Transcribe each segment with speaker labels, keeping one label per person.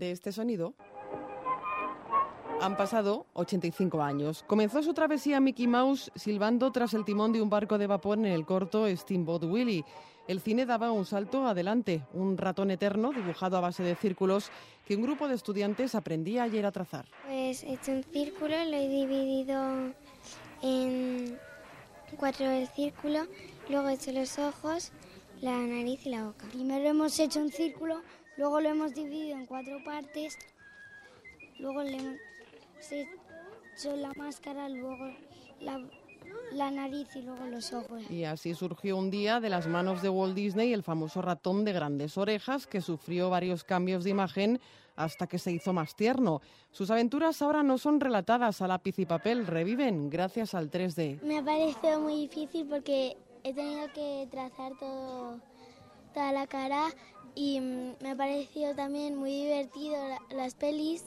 Speaker 1: de este sonido han pasado 85 años. Comenzó su travesía Mickey Mouse silbando tras el timón de un barco de vapor en el corto Steamboat Willie. El cine daba un salto adelante, un ratón eterno dibujado a base de círculos que un grupo de estudiantes aprendía ayer a trazar.
Speaker 2: Pues he hecho un círculo, lo he dividido en 4 el círculo, luego he hecho los ojos, la nariz y la boca.
Speaker 3: Primero hemos hecho un círculo, luego lo hemos dividido en 4 partes, luego le hemos hecho la máscara, luego la nariz y luego los ojos.
Speaker 1: Y así surgió un día de las manos de Walt Disney el famoso ratón de grandes orejas que sufrió varios cambios de imagen hasta que se hizo más tierno. Sus aventuras ahora no son relatadas a lápiz y papel, reviven gracias al 3D.
Speaker 2: Me ha parecido muy difícil porque he tenido que trazar toda la cara y me ha parecido también muy divertido las pelis,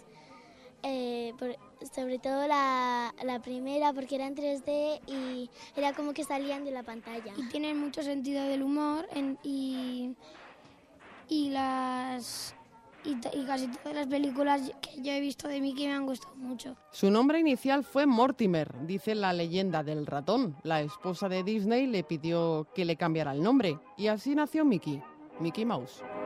Speaker 2: sobre todo la primera porque era en 3D y era como que salían de la pantalla.
Speaker 3: Y tienen mucho sentido del humor y casi todas las películas que yo he visto de Mickey me han gustado mucho.
Speaker 1: Su nombre inicial fue Mortimer, dice la leyenda del ratón. La esposa de Disney le pidió que le cambiara el nombre y así nació Mickey Mouse.